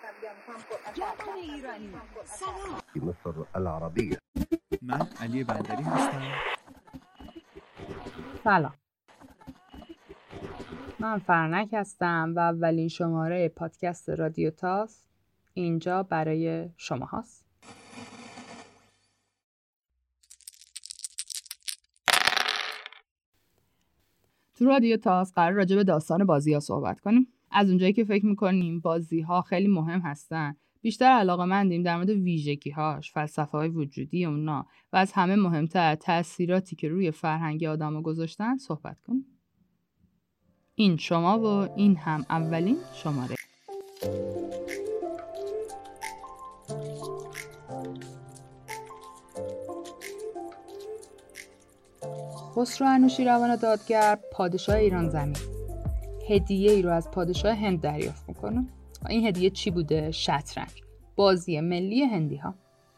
جوان ایرانی سلام. مصر العربية. من علی بندری هستم. سلام، من فرنک هستم و اولین شماره پادکست رادیو تاس اینجا برای شما هست. تو رادیو تاس قرار راجع به داستان بازی ها صحبت کنیم. از اونجایی که فکر میکنیم بازی ها خیلی مهم هستن، بیشتر علاقه‌مندیم در مورد ویژگی‌هاش، فلسفه‌های وجودی اونا و از همه مهمتر تأثیراتی که روی فرهنگ آدم‌ها گذاشتن صحبت کنیم. این شما و این هم اولین شماره. خسرو انوشیروان دادگر، پادشاه ایران زمین، هدیه ای رو از پادشاه هند دریافت میکنه. این هدیه چی بوده؟ شطرنج، بازی ملی هندی ها.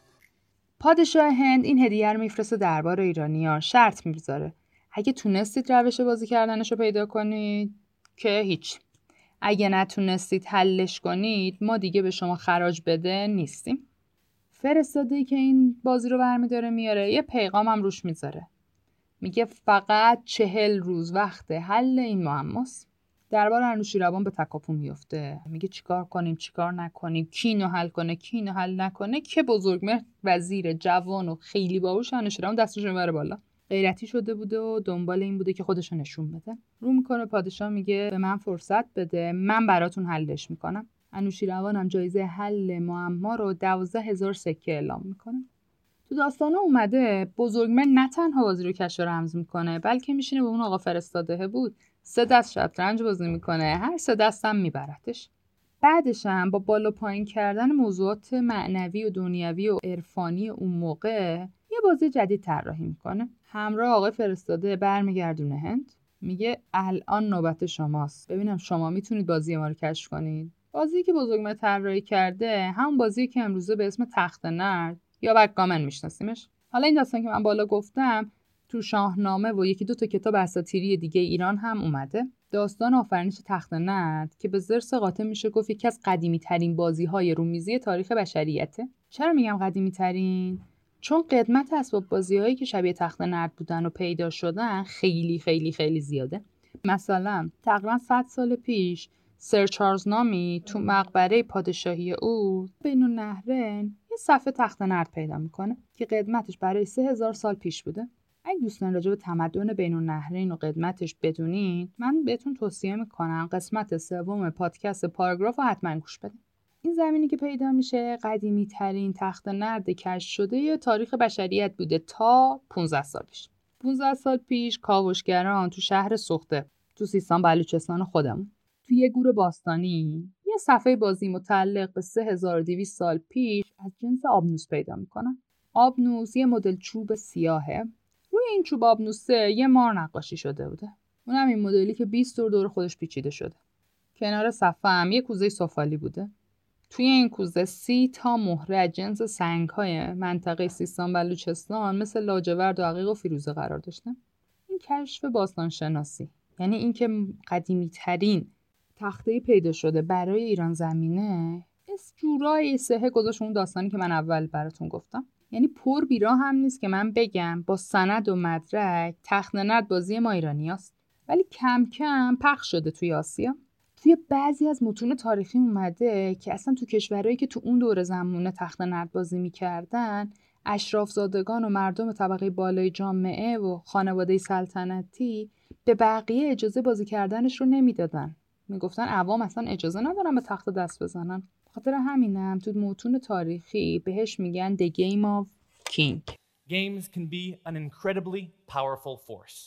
پادشاه هند این هدیه رو میفرسته دربار ایرانی‌ها، شرط میذاره اگه تونستید روش بازی کردنش رو پیدا کنید که هیچ، اگه نتونستید حلش کنید ما دیگه به شما خراج بده نیستیم. فرستاده‌ای که این بازی رو برمی‌داره میاره یه پیغام هم روش میذاره، میگه فقط 40 روز وقت حل این معماست. دربار انوشیروان به تکاپو میفته، میگه چیکار کنیم چیکار نکنیم، کی اینو حل کنه کی اینو حل نکنه. که بزرگمهر وزیر جوان و خیلی باهوش انوشیروان دستش میبره بالا، غیرتی شده بوده و دنبال این بوده که خودشو نشون بده. رو میکنه پادشاه، میگه به من فرصت بده من براتون حلش میکنم. انوشیروان هم جایزه حل معما رو 12,000 سکه اعلام میکنه. تو داستانا اومده بزرگمهر نه تنها بازی رو کشف و رمز میکنه، بلکه میشینه به اون آقا فرستاده بود 3 دست شطرنج بازی میکنه، هر 3 دستم میبرتش. بعدش هم با بالا پایین کردن موضوعات معنوی و دنیوی و عرفانی اون موقع یه بازی جدید طراحی میکنه. همراه آقای فرستاده برمیگردونه هند، میگه الان نوبت شماست، ببینم شما میتونید بازی ما رو کشف کنید. بازی که بزرگمهر طراحی کرده همون بازی که امروزه به اسم تخت نرد یا بک‌گامن میشناسیمش. حالا این داستان که من بالا گفتم تو شاهنامه و 1-2 تا کتاب اساطیری دیگه ایران هم اومده. داستان آفرینش تخت نرد که به ضرس قاطع میشه گفت یکی از قدیمی ترین بازی های رومیزی تاریخ بشریته. چرا میگم قدیمی ترین؟ چون قدمت اسباب بازی هایی که شبیه تخت نرد بودن و پیدا شدن خیلی خیلی خیلی زیاده. مثلا تقریبا 100 سال پیش سر چارلز نامی تو مقبره پادشاهی او بین النهرین یه صفحه تخت نرد پیدا میکنه که قدمتش برای 3000 سال پیش بوده. اگه دوستان راجع به تمدن بین النهرین و قدمتش بدونید، من بهتون توصیه میکنم قسمت 3 پادکست پاراگراف رو حتما گوش بدید. این زمینی که پیدا میشه قدیمی ترین تخت نرد کشف شده تاریخ بشریت بوده تا 15 سال پیش. 15 سال پیش کاوشگران تو شهر سوخته تو سیستان بلوچستان خودمون تو یه گور باستانی یه صفحه بازی متعلق به 3200 سال پیش از جنس آبنوس پیدا میکنن. آبنوس یه مدل چوب سیاهه. روی این چوب آبنوسه یه مار نقاشی شده بوده. اونم این مدلی که 20 دور خودش پیچیده شده. کنار صفحه هم یه کوزه سفالی بوده. توی این کوزه 30 تا مهره از جنس سنگ‌های منطقه سیستان بلوچستان مثل لاجورد و عقیق و فیروزه قرار داشتن. این کشف باستان شناسی، یعنی اینکه قدیمی ترین تخته پیدا شده برای ایران زمینه، از جورایی سهه گذاشت اون داستانی که من اول براتون گفتم. یعنی پر بیراه هم نیست که من بگم با سند و مدرک تخت نرد بازی ما ایرانیاست، ولی کم کم پخش شده توی آسیا. توی بعضی از متون تاریخی اومده که اصلا تو کشورهایی که تو اون دوره زمونه تخت نرد بازی میکردن، اشرافزادگان و مردم طبقه بالای جامعه و خانواده سلطنتی به بقیه اجازه بازی کردنش رو نمیدادن. میگفتن عوام اصلا اجازه ندارن به تخت دست بزنن. خاطر همینم تو متون تاریخی بهش میگن The Game of King. Games can be an incredibly powerful force.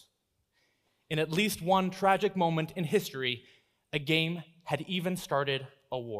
In at least one tragic moment in history, a game had even started a war.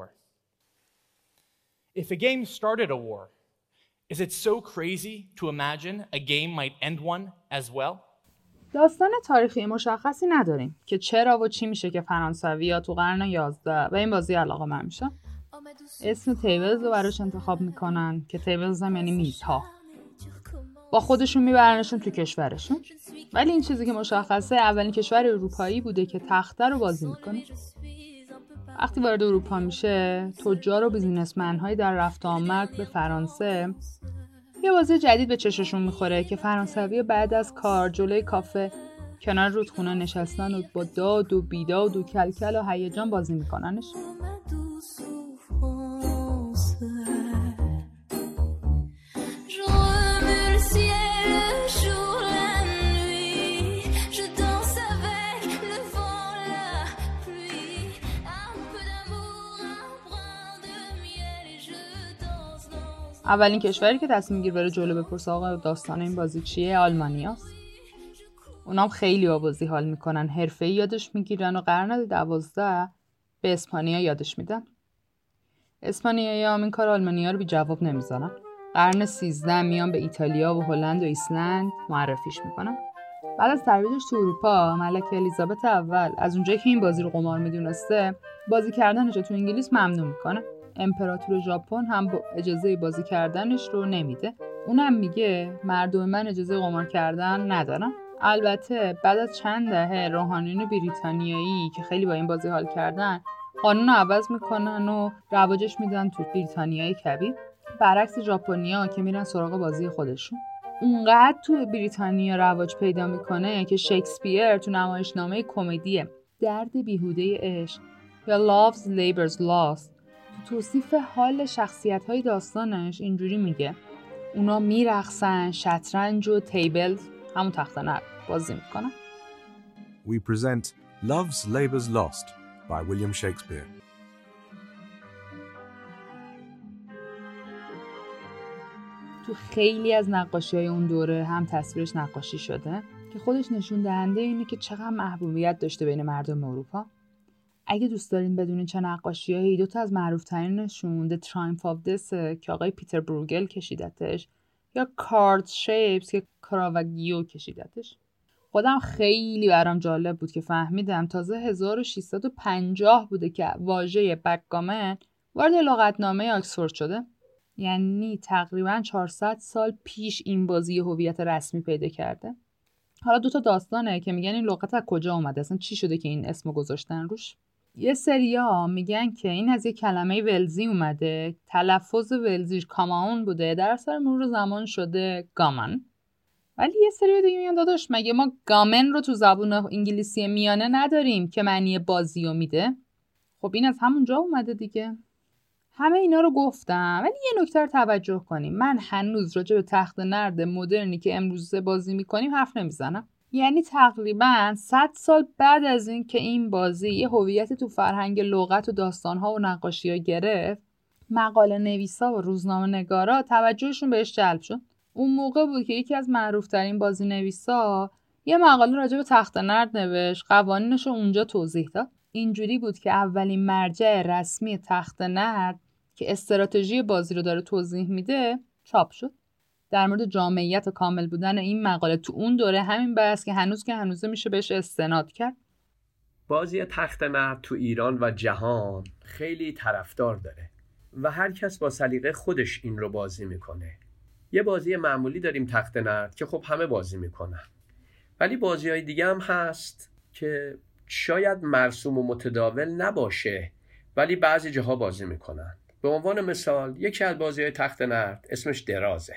If a game started a war, is it so crazy to imagine a game might end one as well? داستان تاریخی مشخصی نداریم که چرا و چی میشه که فرانسوی‌ها تو قرن 11 به این بازی علاقه‌مند میشن. اسم تیبلز رو براش انتخاب میکنن که تیبلز هم یعنی میزها. با خودشون میبرنشون تو کشورشون. ولی این چیزی که مشخصه اولین کشور اروپایی بوده که تخته رو بازی میکنه. وقتی وارد اروپا میشه، تجار و بیزینسمن‌های در رفت و آمد به فرانسه یه بازی جدید به چششون میخوره که فرانسوی بعد از کار جلوی کافه کنار رودخونه نشستن و با داد و بیداد و کلکل و هیجان بازی میکننش. اولین کشوری که تصمیم میگیره بره جلو بپرسه آقا داستان این بازی چیه آلمانیاست. اونام خیلی با بازی حال میکنن، حرفه‌ای یادش میگیرن و قرن 12 به اسپانیا یادش میدن. اسپانیایی‌ها هم این کار آلمانی‌ها رو بی جواب نمیذارن. قرن 13 میان به ایتالیا و هلند و ایسلند معرفیش میکنن. بعد از ترویجش تو اروپا، ملکه الیزابت اول از اونجایی که این بازی رو قمار میدونسته، بازی کردنش رو تو انگلیس ممنوع میکنه. امپراتور ژاپن هم اجازه بازی کردنش رو نمیده. اونم میگه مردم من اجازه قمار کردن ندارن. البته بعد از چند دهه روحانیون بریتانیایی که خیلی با این بازی حال کردن قانون رو عوض میکنن و رواجش میدن تو بریتانیای کبیر، برعکس ژاپنیا که میرن سراغ بازی خودشون. اونقدر تو بریتانیا رواج پیدا میکنه که شکسپیر تو نمایشنامه کمدی درد بیهوده عشق یا Love's Labour's Lost تو توصیف حال شخصیت‌های داستانش اینجوری میگه: اونا میرقصن، شطرنج و تیبل، همون تخت نرد بازی میکنن. We present Love's Labour's Lost by William Shakespeare. تو خیلی از نقاشی‌های اون دوره هم تصویرش نقاشی شده که خودش نشون دهنده اینه که چقدر محبوبیت داشته بین مردم اروپا. اگه دوست دارین بدونین چه نقاشی‌هایی، دوتا از معروف‌ترینشون The Triumph of This که آقای پیتر بروگل کشیدتش یا Card Shapes که کاراواگیو کشیدتش. خودم خیلی برام جالب بود که فهمیدم تازه 1650 بوده که واژه بکگامن وارد لغتنامه آکسفورد شده. یعنی تقریباً 400 سال پیش این بازی هویت رسمی پیدا کرده. حالا دوتا داستانه که میگن این لغت از کجا اومده، اصلا چی شده که این اسمو گذاشتن روش. یه سریا میگن که این از یه کلمه ولزی اومده، تلفظ ولزیش کاماون بوده، در اثر مرور زمان شده گامن. ولی یه سری دیگه میگن داداش مگه ما گامن رو تو زبون انگلیسی میانه نداریم که معنی بازیو میده؟ خب این از همونجا اومده دیگه. همه اینا رو گفتم، ولی یه نکته رو توجه کنیم. من هنوز راجع به تخت نرد مدرنی که امروزه بازی میکنیم حرف نمیزنم. یعنی تقریباً 100 سال بعد از این که این بازی یه هویت تو فرهنگ لغت و داستان‌ها و نقاشی‌ها گرفت، مقاله نویسا و روزنامه نگارا توجهشون بهش جلب شد. اون موقع بود که یکی از معروف‌ترین بازی نویسا یه مقاله راجع به تخت نرد نوشت، قوانینش رو اونجا توضیح داد. اینجوری بود که اولین مرجع رسمی تخت نرد که استراتژی بازی رو داره توضیح میده چاپ شد. در مورد جامعیت و کامل بودن این مقاله تو اون دوره همین بحث که هنوزه میشه بهش استناد کرد. بازی تخت نرد تو ایران و جهان خیلی طرفدار داره و هر کس با سلیقه خودش این رو بازی میکنه. یه بازی معمولی داریم تخت نرد که خب همه بازی میکنن، ولی بازی‌های دیگه هم هست که شاید مرسوم و متداول نباشه ولی بعضی جاها بازی میکنن. به عنوان مثال یکی از بازی‌های تخت نرد اسمش درازه.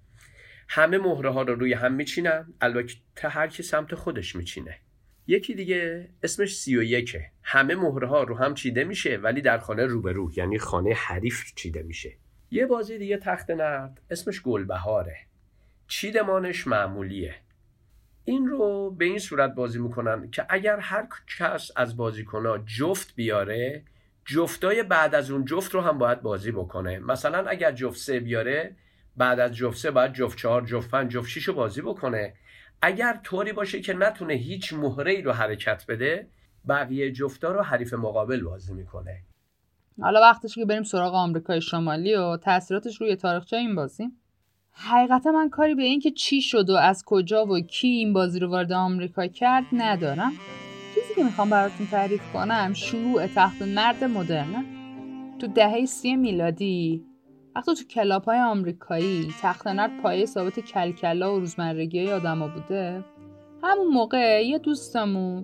همه مهره ها رو روی هم میچینن، البته هر کی سمت خودش میچینه. یکی دیگه اسمش 31، همه مهره ها رو هم چیده میشه ولی در خانه روبرو، یعنی خانه حریف چیده میشه. یه بازی دیگه تخت نرد اسمش گلبهاره، چیدمانش معمولیه. این رو به این صورت بازی میکنن که اگر هر کس از بازیکن‌ها جفت بیاره، جفتای بعد از اون جفت رو هم باید بازی بکنه. مثلا اگر جفت 3 بیاره، بعد از جفت 3 باید جفت 4، جفت 5، جفت 6 رو بازی بکنه. اگر طوری باشه که نتونه هیچ مهره‌ای رو حرکت بده، بقیه جفتا رو حریف مقابل بازی میکنه. حالا وقتشه که بریم سراغ آمریکای شمالی و تاثیراتش روی تاریخچه این بازی. حقیقتا من کاری به این که چی شد و از کجا و کی این بازی رو وارد آمریکا کرد ندارم. چیزی که میخوام براتون تعریف کنم شروع تخت نرد مدرنه. تو دهه 30 میلادی وقتی تو کلاب‌های آمریکایی تخت نرد پایه ثابت کلکلا و روزمرگی آدما بوده، همون موقع یه دوستمون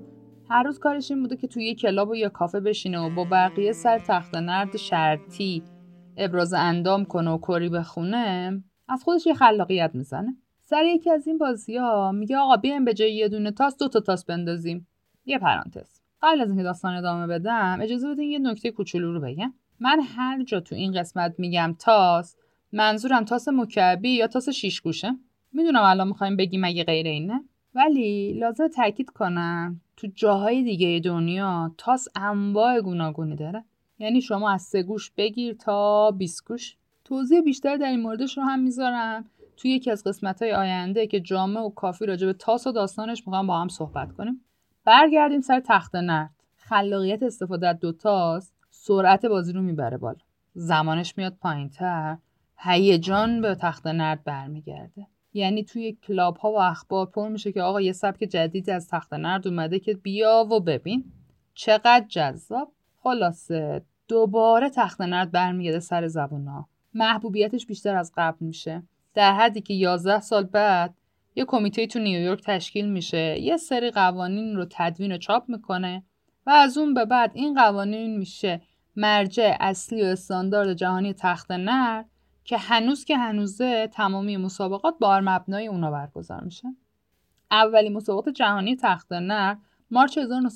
هر روز کارش این بوده که توی یه کلاب و یا کافه بشینه و با بقیه سر تخت نرد شرطی ابراز اندام کنه و کری بخونه، از خودش یه خلاقیت میزنه. سر یکی از این بازی‌ها میگه آقا بیایم به جای یه دونه تاس 2 تا تاس بندازیم. یه پرانتز. قبل از اینکه داستان ادامه بدم اجازه بدین یه نکته کوچولو رو بگم. من هر جا تو این قسمت میگم تاس، منظورم تاس مکعبی یا تاس 6 گوشه. میدونم الان میخوایم بگیم مگه غیر اینه، ولی لازم تاکید کنم تو جاهای دیگه دنیا تاس انواع گوناگونی داره. یعنی شما از 3 گوش بگیر تا 20 گوش. توضیح بیشتر در این موردش رو هم میذارم توی یکی از قسمت‌های آینده که جامع و کافی راجع به تاس و داستانش میخوام با هم صحبت کنیم. برگردیم سر تخت نرد. خلاقیت استفاده از 2 تاس سرعت بازی رو میبره بالا. زمانش میاد پایین‌تر، هیجان به تخت نرد برمیگرده. یعنی توی کلاب ها و اخبار پر میشه که آقا یه سبک جدیدی از تخت نرد اومده که بیا و ببین. چقدر جذاب. خلاصه دوباره تخت نرد برمیگرده سر زبونا. محبوبیتش بیشتر از قبل میشه. در حدی که 11 سال بعد یه کمیته تو نیویورک تشکیل میشه، یه سری قوانین رو تدوین و چاپ میکنه و از اون به بعد این قوانین میشه مرجع اصلی و استاندارد جهانی تخت نرد که هنوزه تمامی مسابقات بر مبنای اونا برگزار میشه. اولین مسابقات جهانی تخت نرد مارچ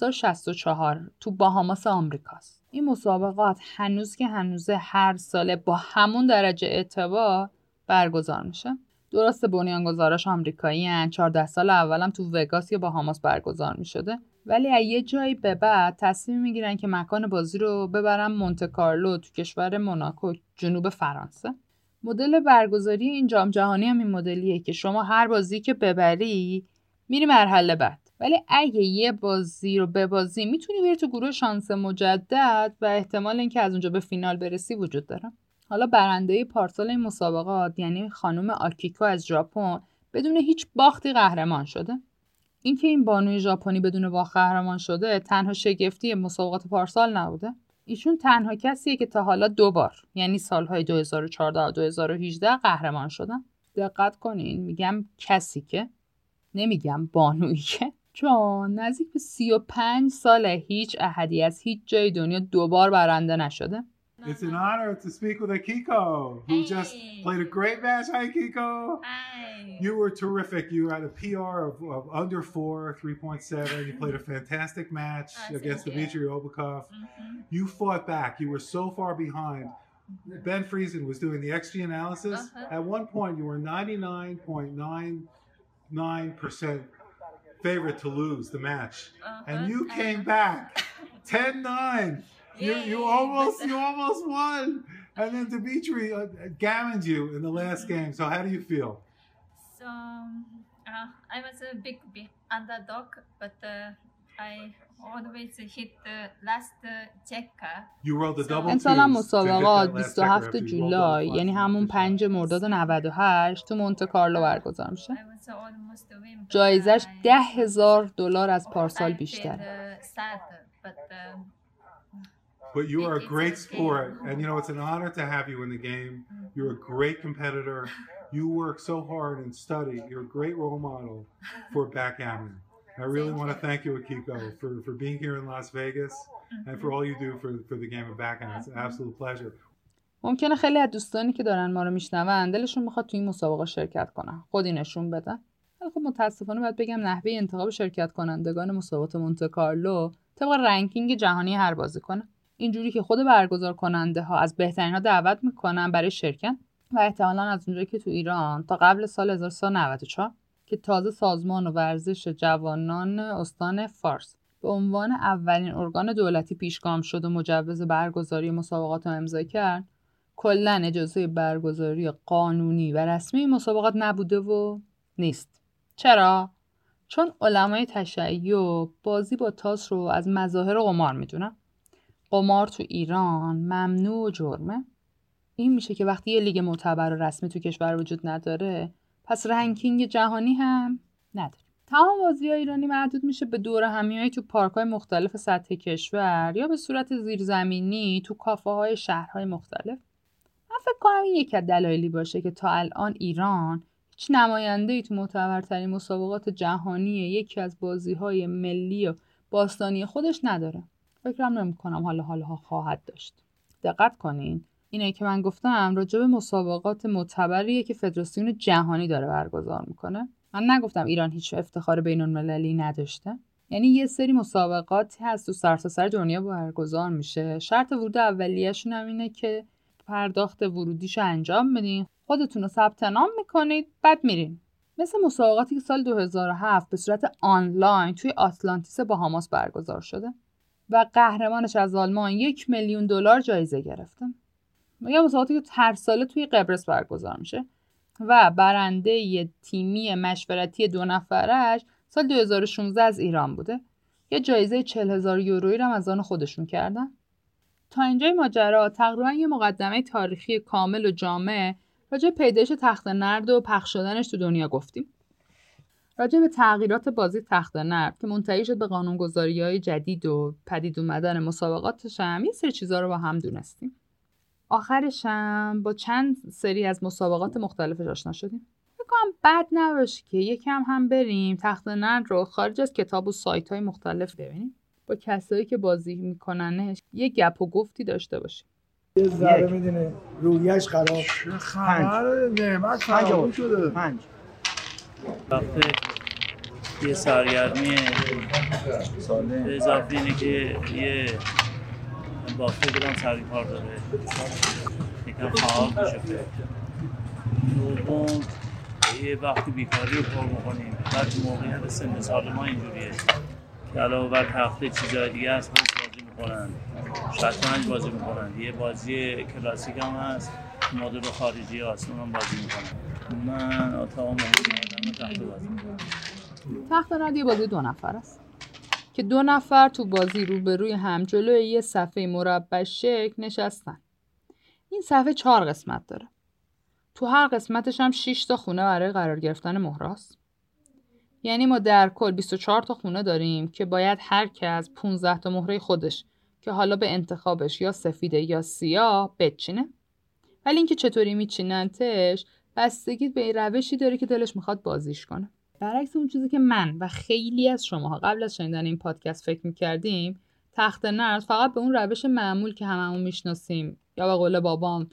1964 تو باهاماس آمریکاست. این مسابقات هنوزه هر ساله با همون درجه اعتبار برگزار میشه. درسته بنیانگذاراش آمریکایی‌ان، 14 سال اولم تو وگاس یا باهاماس برگزار میشده، ولی از یه جایی به بعد تصمیم میگیرن که مکان بازی رو ببرن مونته کارلو تو کشور موناکو جنوب فرانسه. مدل برگزاری این جام جهانی هم این مدلیه که شما هر بازی که ببری میری مرحله بعد، ولی اگه یه بازی رو ببازی میتونی بری تو گروه شانس مجدد و احتمال اینکه از اونجا به فینال برسی وجود داره. حالا برنده پارسال این مسابقات یعنی خانم آکیکو از ژاپن بدون هیچ باختی قهرمان شده. اینکه این بانوی ژاپنی بدون باخت قهرمان شده تنها شگفتی مسابقات پارسال نبوده. ایشون تنها کسیه که تا حالا 2 بار یعنی سالهای 2014 و 2018 قهرمان شدن. دقت کنین میگم کسی که، نمیگم بانویی که، چون نزدیک به 35 سال هیچ احدی از هیچ جای دنیا 2 بار برنده نشده. It's an honor to speak with Akiko, who just played a great match. Hi, Akiko. Hi. You were terrific. You had a PR of under 4, 3.7. You played a fantastic match against Dmitry Obakov. You fought back. You were so far behind. Ben Friesen was doing the XG analysis. At one point, you were 99.99% favorite to lose the match. And you came back 10-9. You almost won, and then Dmitry gammoned you in the last game. So how do you feel? So I was a big underdog, but I always hit the last checker. You rolled the double امسال twos مسابقات to hit that last 27 checker after you rolled جولای double یعنی flush. همون 5 مرداد 98 تو مونته کارلو برگزار میشه. I was almost win, but جایزش I- $10,000 از پارسال I بیشتره. feel sad, but But you are a It's great okay. sport, and you know it's an honor to have you in the game. You're a great competitor. You work so hard and study. You're a great role model for backgammon. I really want to thank you, Akiko, for being here in Las Vegas and for all you do for the game of backgammon. It's an absolute pleasure. ممکنه خیلی از دوستانی که دارن ما رو میشنون دلشون میخواد تو این مسابقه شرکت کنن، خودی نشون بدن. ولی خب متاسفانه باید بگم نحوه انتخاب شرکت کنندگان مسابقات مونته کارلو طبق رنکینگ جهانی هر بازیکن. اینجوری که خود برگزار کننده ها از بهترین ها دعوت میکنن برای شرکت و احتمالاً از اونجایی که تو ایران تا قبل سال 1394 که تازه سازمان و ورزش جوانان استان فارس به عنوان اولین ارگان دولتی پیشگام شد و مجوز برگزاری مسابقات رو امضا کرد، کلاً اجازه برگزاری قانونی و رسمی مسابقات نبوده و نیست. چرا؟ چون علمای تشیع بازی با تاس رو از مظاهر قمار میدونن. قمار تو ایران ممنوع و جرمه. این میشه که وقتی یه لیگ معتبر و رسمی تو کشور وجود نداره، پس رنکینگ جهانی هم نداره. تمام بازی‌های ایرانی محدود میشه به دور همیایی تو پارک‌های مختلف سطح کشور یا به صورت زیرزمینی تو کافه‌های شهرهای مختلف. من فکر کنم این یکی از دلایلی باشه که تا الان ایران هیچ نماینده‌ای تو معتبرترین مسابقات جهانی یکی از بازی‌های ملی و باستانی خودش نداره. فکرم نمی‌کنم حالا خواهد داشت. دقت کنین، اینه که من گفتم راجع به مسابقات معتبریه که فدراسیون جهانی داره برگزار میکنه. من نگفتم ایران هیچ افتخار بین‌المللی نداشته. یعنی یه سری مسابقاتی هست تو سرتاسر دنیا برگزار میشه. شرط ورود اولیه‌شون هم اینه که پرداخت ورودیشو انجام بدین، خودتون رو ثبت نام میکنید، بعد میرین. مثل مسابقاتی که سال 2007 به صورت آنلاین توی آتلانتیس باهاماس برگزار شده و قهرمانش از آلمان $1,000,000 جایزه گرفته. یا مسابقاتی که هر ساله توی قبرس برگزار میشه و برنده ی تیمی مشورتی 2 نفرش سال 2016 از ایران بوده. یه جایزه €40,000 هم از آن خودشون کردن. تا اینجای ماجرا تقریبا یه مقدمه تاریخی کامل و جامع راجع به پیدایش تخت نرد و پخش شدنش تو دنیا گفتیم. راجع به تغییرات بازی تخت نرد که منتهی شد به قانونگذاری‌های جدید و پدید اومدن مسابقاتش هم یه سری چیزا رو با هم دونستیم. آخرش هم با چند سری از مسابقات مختلفش آشنا شدیم. بگم بد نباشه که یکم هم بریم تخت نرد رو خارج از کتاب و سایت‌های مختلف ببینیم. با کسایی که بازی میکننش یه گپ و گفتی داشته باشیم. یه ذره میدونه رویش خراب خبر نعمت خراب شده. 5 وقتی یه سرگرمی به اضافه اینه که یه بافته برام سر کار داره یکم خواب میشه. دوم یه وقتی بیکاری رو پر میکنیم، بعد موقعیت سن سال ما اینجوریه که علاوه بر تخته چیزهای دیگه هست، بازی میکنن، شطرنج بازی میکنن، یه بازی کلاسیک هم هست مدل خارجی هست اونم بازی میکنن. من تا موقعی تخته بازی میکنم. تخت نرد یه بازی 2 نفر است که 2 نفر تو بازی روبروی هم جلوی یه صفحه مربع شکل نشستن. این صفحه 4 قسمت داره. تو هر قسمتش هم 6 تا خونه برای قرار گرفتن مهره‌ست. یعنی ما در کل 24 تا خونه داریم که باید هر کس 15 تا مهره خودش که حالا به انتخابش یا سفیده یا سیاه بچینه. ولی اینکه چطوری میچیننتش بستگی به روشی داره که دلش میخواد بازیش کنه. برعکس اون چیزی که من و خیلی از شماها قبل از شنیدن این پادکست فکر میکردیم، تخت نرد فقط به اون روش معمول که هممون میشناسیم یا به قول بابام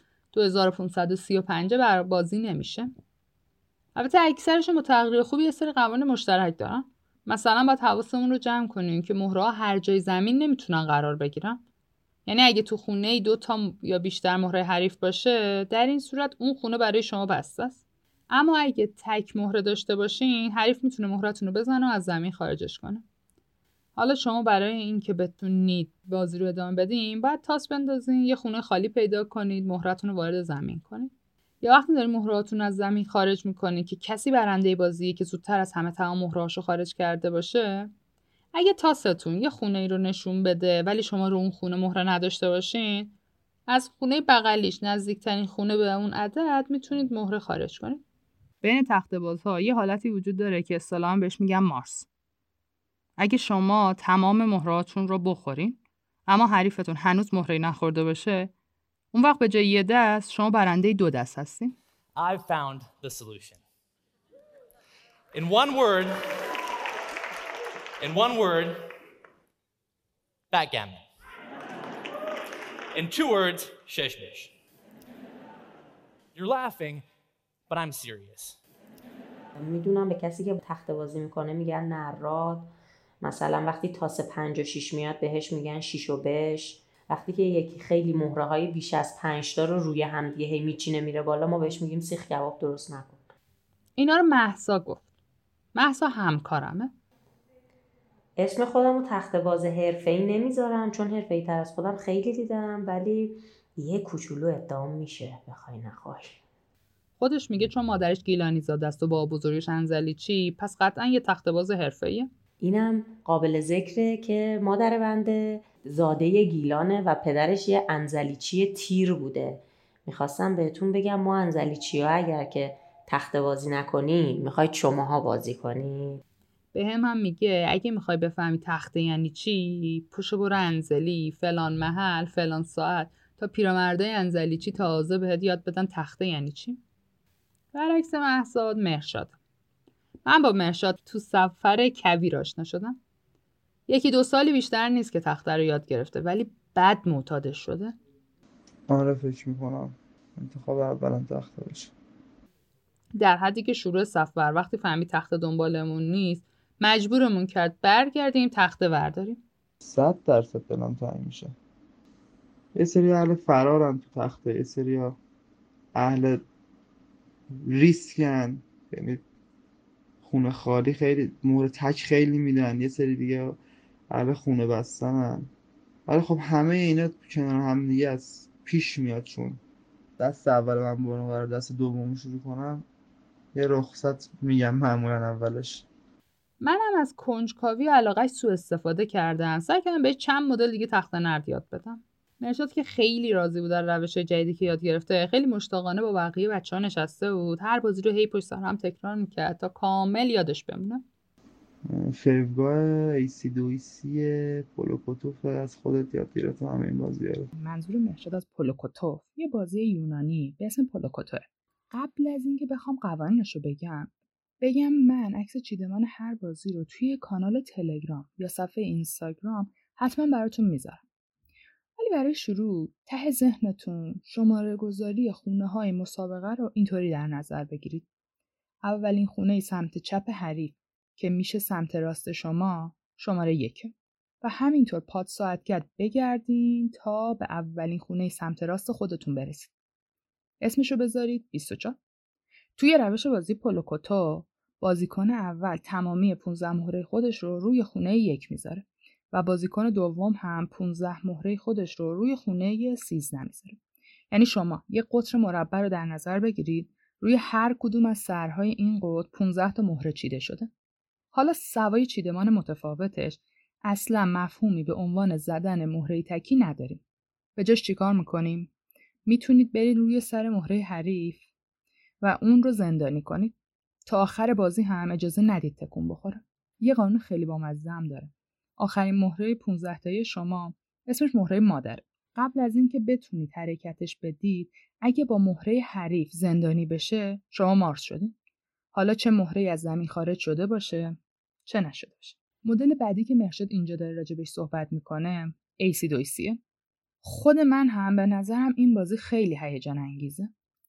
2535 بر بازی نمیشه. البته اکثرشون با تغییر خوبی یه سری قوانین مشترک دارن. مثلا باید حواسمون رو جمع کنیم که مهره‌ها هر جای زمین نمیتونن قرار بگیرن. یعنی اگه تو خونه 2 تا یا بیشتر مهره حریف باشه، در این صورت اون خونه برای شما بسته است. اما اگه تک مهره داشته باشین، حریف میتونه مهره‌تون رو بزنه و از زمین خارجش کنه. حالا شما برای اینکه بتونید بازی رو ادامه بدین، باید تاس بندازین، یه خونه خالی پیدا کنید، مهره‌تون رو وارد زمین کنید. یا وقتی دارین مهره‌هاتون از زمین خارج میکنید که کسی برنده بازیه که زودتر از همه تمام مهره‌هاشو خارج کرده باشه، اگه تاستون یه خونه‌ای رو نشون بده ولی شما رو اون خونه مهره نداشته باشین، از خونه بغلیش نزدیکترین خونه به اون عدد میتونید مهره خارج کنید. بین تخته بازها یه حالتی وجود داره که اصطلاحاً بهش میگن مارس. اگه شما تمام مهره‌هاتون رو بخورین اما حریفتون هنوز مهره‌ای نخورده باشه، اون وقت به جای یه دست شما برنده 2 دست هستین. I've found the solution. In one word, backgammon. In 2 words, sheshbish. You're laughing, but I'm serious. میدونم به کسی که تخته بازی میکنه میگن نراد. مثلا وقتی تاس 5 و 6 میاد بهش میگن شیش و بش. وقتی که یکی خیلی مهره های بیش از 5 تا رو روی هم دیگه هی میچینه میره بالا، ما بهش میگیم سیخ کباب درست نکن. اینا رو مهسا گفت. مهسا همکارمه. اسم خودم رو تخته باز حرفه‌ای نمیذارم چون حرفه‌ای تر از خودم خیلی دیدم، ولی یه کوچولو ادعام میشه بخوای نخوای. خودش میگه چون مادرش گیلانی زاده است و با بزرگش انزلیچی، پس قطعا یه تخته باز حرفه‌ایه. اینم قابل ذکره که مادر بنده زاده گیلانه و پدرش یه انزلیچی تیر بوده. میخواستم بهتون بگم ما انزلیچی ها اگر که تخته بازی نکنی میخواید شماها بازی کنی. به هم میگه اگه میخوای بفهمی تخته یعنی چی، پشو برو انزلی، فلان محل، فلان ساعت، تا پیرمردای انزلیچی تازه بهت یاد بدن تخته یعنی چی. برعکس مهسا، مرشاد. من با مرشاد تو سفر کویر آشنا شدم. 1-2 سالی بیشتر نیست که تخته رو یاد گرفته، ولی بد معتادش شده. آره فکر میکنم انتخاب اولم تخته باشه. در حدی که شروع صفبر وقتی فهمید تخته دنبالمون نیست مجبورمون کرد برگردیم تخته ورداریم. 100% دلم تنگ میشه. یه سری اهل فرارن تو تخته، یه سری اهل ریسکن، یعنی خونه خالی خیلی مهر تک خیلی میدن، یه سری دیگه اهل خونه بستنن. ولی خب همه اینا کنار هم دیگه از پیش میاد، چون دست اول من برم و دست دوم شروع کنم یه رخصت میگم معمولا اولش. منم از کنجکاوی و علاقه‌اش سوء استفاده کردم. سعی کردم بهش چند مدل دیگه تخته نرد یاد بدم. مرشاد که خیلی راضی بود در روش جدیدی که یاد گرفته، خیلی مشتاقانه با بقیه بچه‌ها نشسته بود. هر بازی رو هی پشت سر هم تکرار میکرد تا کامل یادش بمونه. فیوگاه AC2EC پولوکوتوف از خودت یاد گرفتم همه این بازی‌ها رو. منظور مرشاد از پولوکوتوف یه بازی یونانی به اسم پولوکوتوه. قبل از اینکه بخوام قوانینش رو بگم من عکس چیدمان هر بازی رو توی کانال تلگرام یا صفحه اینستاگرام حتما براتون میذارم. ولی برای شروع ته ذهنتون شماره گذاری خونه های مسابقه رو اینطوری در نظر بگیرید. اولین خونه سمت چپ حریف که میشه سمت راست شما شماره 1 و همینطور پاد ساعتگرد بگردین تا به اولین خونه سمت راست خودتون برسید. اسمشو بذارید 24. توی روش بازی پولوکوتو بازیکن اول تمامی 15 مهره خودش رو روی خونه 1 میذاره و بازیکن دوم هم 15 مهره خودش رو روی خونه 13 میذاره. یعنی شما یه قطر مربع رو در نظر بگیرید، روی هر کدوم از سرهای این قطر 15 تا مهره چیده شده. حالا سوای چیدمان متفاوتش اصلا مفهومی به عنوان زدن مهره تکی نداریم. به جاش چیکار میکنیم؟ میتونید برید روی سر مهره حریف و اون رو زندانی کنید. تا آخر بازی هم اجازه ندید تکون بخوره. یه قانون خیلی بامزه هم داره. آخرین مهره 15 تایی شما اسمش مهره مادره. قبل از اینکه بتونید حرکتش بدید، اگه با مهره حریف زندانی بشه، شما مارس شدین. حالا چه مهره از زمین خارج شده باشه، چه نشده باشه. مدل بعدی که مرشد اینجا داره راجبش صحبت میکنه، AC2EC. خود من هم به نظرم این بازی خیلی هیجان انگیزه.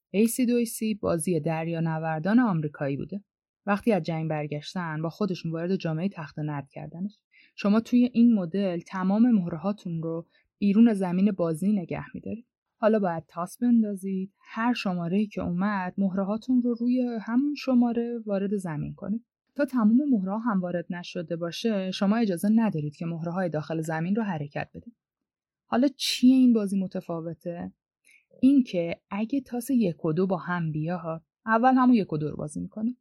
AC2EC بازی دریانوردان آمریکایی بوده. وقتی از جنگ برگشتن با خودشون وارد جامعه تخته نرد کردنش. شما توی این مدل تمام مهرهاتون رو بیرون زمین بازی نگه می‌دارید. حالا باید تاس بندازید. هر شماره‌ای که اومد مهرهاتون رو روی همون شماره وارد زمین کنید. تا تمام مهره‌ها هم وارد نشده باشه شما اجازه ندارید که مهره‌های داخل زمین رو حرکت بدید. حالا چیه این بازی متفاوته؟ این که اگه تاس 1 و 2 با هم بیاد، اول همون 1 و 2 رو بازی میکنید.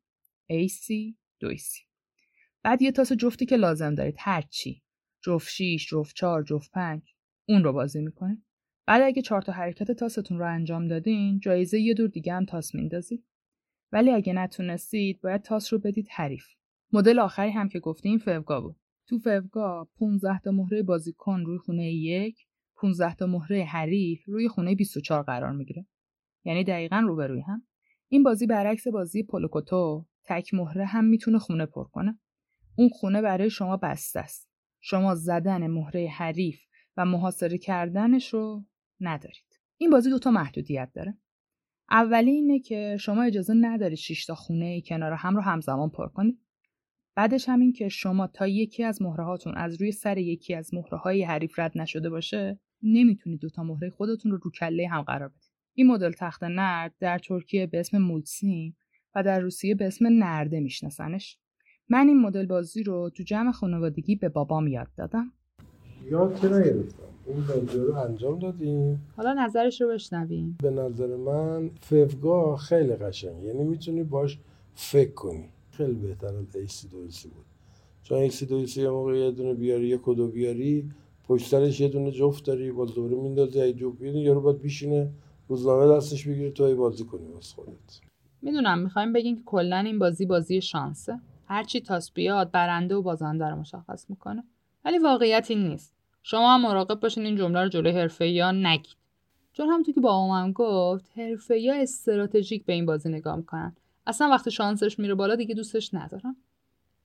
AC2EC. بعد یه تاس جفتی که لازم دارید، هر چی. جفت 6، جفت 4، جفت 5، اون رو بازی میکنید. بعد اگه 4 تا حرکت تاستون رو انجام دادین، جایزه یه دور دیگه هم تاس میندازید. ولی اگه نتونستید، باید تاس رو بدید حریف. مدل آخری هم که گفتیم فیوگا بود. تو فیوگا 15 تا مهره بازیکن روی خونه 1، 15 تا مهره حریف روی خونه 24 قرار میگیره. یعنی دقیقاً روبروی هم. این بازی برعکس بازی پولوکوتو، تک مهره هم میتونه خونه پر کنه. اون خونه برای شما بسته است. شما زدن مهره حریف و محاصره کردنش رو ندارید. این بازی 2 تا محدودیت داره. اولی اینه که شما اجازه ندارید 6 تا خونه کنار هم رو همزمان پر کنید. بعدش هم این که شما تا یکی از مهرهاتون از روی سر یکی از مهره‌های حریف رد نشده باشه، نمیتونید 2 تا مهره خودتون رو کله هم قرار بدید. این مدل تخته نرد در ترکیه به اسم مولسین و در روسیه به اسم نرده میشناسنش. من این مدل بازی رو تو جمع خانوادگی به بابام یاد دادم. یاد که نگرفتم. این بازی رو انجام دادیم. حالا نظرش رو بشنویم. به نظر من فیوگا خیلی قشنگه. یعنی میتونی باش فکر کنی. خیلی بهتر از AC2EC بود. چون AC2EC یه موقع یه دونه بیاری، 1 و 2 بیاری، پشت سرش یه دونه جفت داری، باز دوره میندازی، ای جفت بیاری، یارو باید بشینه روزنامه دستش بگیره توی بازی کنی واسه خودت. میدونم میخوایم بگین که کلا این بازی شانسه. هر چی تاس بیاد برنده و بازنده رو مشخص میکنه. ولی واقعیت این نیست. شما هم مراقب باشین این جمله رو جلوی حرفه‌ای‌ها نگید. چون همونطور که بابام گفت، حرفه‌ای‌ها استراتژیک به این بازی نگاه میکنن. اصلا وقتی شانسش میره بالا دیگه دوستش ندارن.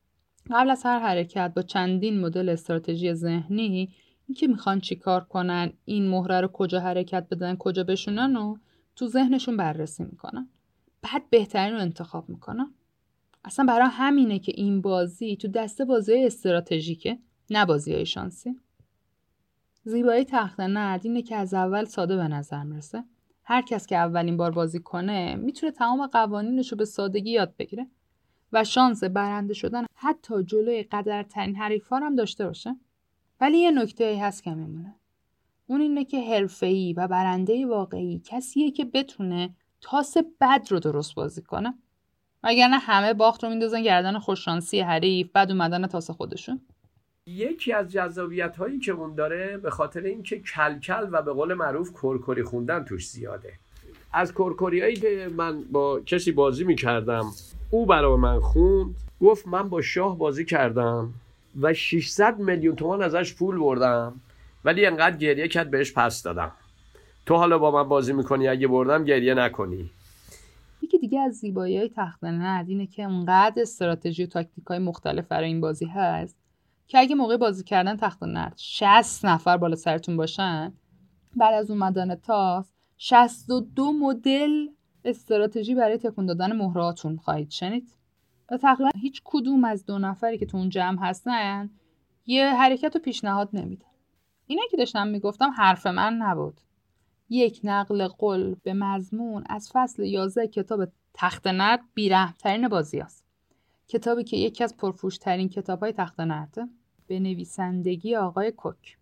قبل از هر حرکت با چندین مدل استراتژی ذهنی، این که میخوان چی کار کنن، این مهره رو کجا حرکت بدن، کجا بشونن و تو ذهنشون بررسی میکنن. بعد بهترین رو انتخاب میکنن. اصلا برای همینه که این بازی تو دسته بازی استراتژیکه، نه بازی‌های شانسی. زیبایی تخت نرد اینه که از اول ساده به نظر میرسه. هر کس که اولین بار بازی کنه میتونه تمام قوانینش رو به سادگی یاد بگیره و شانس برنده شدن حتی جلوی قدرترین حریفا هم داشته باشه. ولی یه نکته هست که میمونه. اون اینه که حرفه‌ای و برنده واقعی کسیه که بتونه تاس بد رو درست بازی کنه. وگرنه همه باخت رو میندازن گردن خوششانسی حریف، بعد اومدن تاس خودشون. یکی از جذابیت‌هایی که اون داره به خاطر اینکه کلکل و به قول معروف کرکری خوندن توش زیاده. از کرکریایی که من با کسی بازی می‌کردم، او برای من خوند، گفت من با شاه بازی کردم و 600 میلیون تومان ازش پول بردم، ولی انقدر گریه کرد بهش پس دادم. تو حالا با من بازی می‌کنی، اگه بردم گریه نکنی. یکی دیگه از زیبایی‌های تخت نرد اینه که اونقدر استراتژی و تاکتیک‌های مختلف برای این بازی هست که اگه موقع بازی کردن تخت نرد 60 نفر بالا سرتون باشن، بعد از اومدن تاس 62 مدل استراتژی برای تکون دادن مهرهاتون خواهید شنید. و تقریبا هیچ کدوم از 2 نفری که تو اون جمع هستن یه حرکت رو پیشنهاد نمیدن. اینا که داشتم میگفتم حرف من نبود. یک نقل قول به مضمون از فصل 11 کتاب تخت نرد بی‌رحم‌ترین بازی است. کتابی که یکی از پرفروش‌ترین کتاب‌های تخت نرده، به نویسندگی آقای کوک.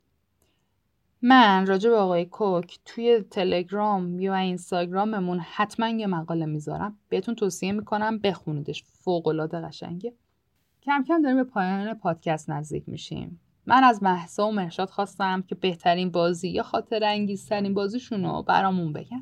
من راجع به آقای کوک توی تلگرام یا اینستاگراممون حتما یه مقاله میذارم. بهتون توصیه میکنم بخونیدش، فوق‌العاده قشنگه. کم کم داریم به پایان پادکست نزدیک میشیم. من از مهسا و مهرشاد خواستم که بهترین بازی یا خاطره انگیزترین بازیشون رو برامون بگن.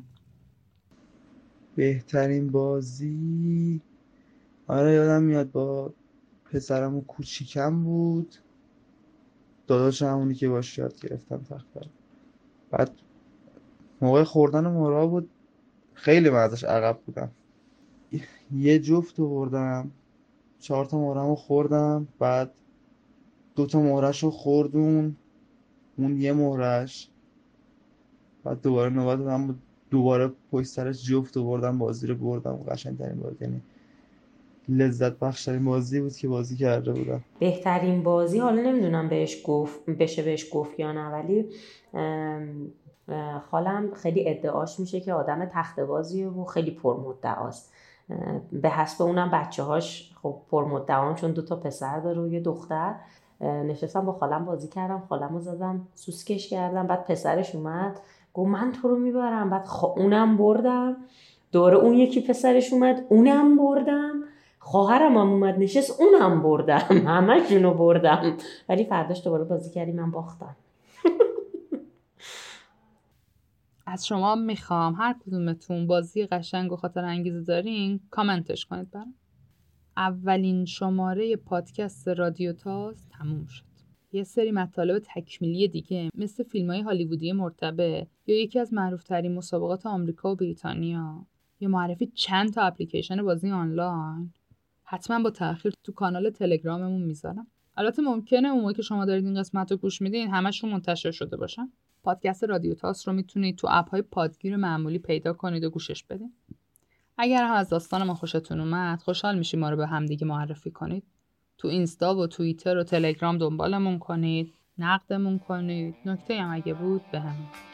بهترین بازی آره یادم میاد با پسرمو کوچیکم بود، داداشم همونی که باش یاد گرفتم تخت. بعد موقع خوردن مهرها بود، خیلی من ازش عقب بودم. یه جفت آوردم، 4 تا مهره‌مو خوردم، بعد 2 تا مهره‌شو خوردون، اون یه مهره‌اش، بعد دوباره نوبت دادم، دوباره پشت سرش جفت آوردم، بازی رو بردم. قشنگ‌ترین بازی، یعنی لذت بخش‌ترین بازی بود که بازی کرده بودم. بهترین بازی حالا نمیدونم بهش گفت یا نه، ولی خالم خیلی ادعاش میشه که آدم تخت بازیه و خیلی پرمدعاست. به حسب اونم بچه‌هاش خب پرمدعان، چون 2 تا پسر داره و یه دختر. نشستم با خالم بازی کردم، خالمو زدم سوسکش کردم، بعد پسرش اومد گفت من تو رو میبرم، بعد اونم بردم، دوره اون یکی پسرش اومد اونم بردم، خواهرم هم اومد نشست اونم بردم، همه‌شونو بردم. ولی فرداش دوباره بازی کردیم، من باختم. از شما میخوام هر کدومتون بازی قشنگ و خاطر انگیزه دارین کامنتش کنید برام. اولین شماره پادکست رادیو تاس تموم شد. یه سری مطالب تکمیلی دیگه مثل فیلم‌های هالیوودی مرتبه یا یکی از معروف‌ترین مسابقات آمریکا و بریتانیا یا معرفی چند تا اپلیکیشن بازی آنلاین حتما با تأخیر تو کانال تلگراممون میذارم. البته ممکنه اون موقعی که شما دارید این قسمت رو گوش میدین همشون منتشر شده باشن. پادکست رادیو تاس رو میتونید تو اپ‌های پادگیر معمولی پیدا کنید و گوشش بدین. اگر هم از داستان ما خوشتون اومد، خوشحال میشیم ما رو به همدیگه معرفی کنید. تو اینستا و توییتر و تلگرام دنبالمون کنید، نقدمون کنید، نکته هم اگه بود بهمون.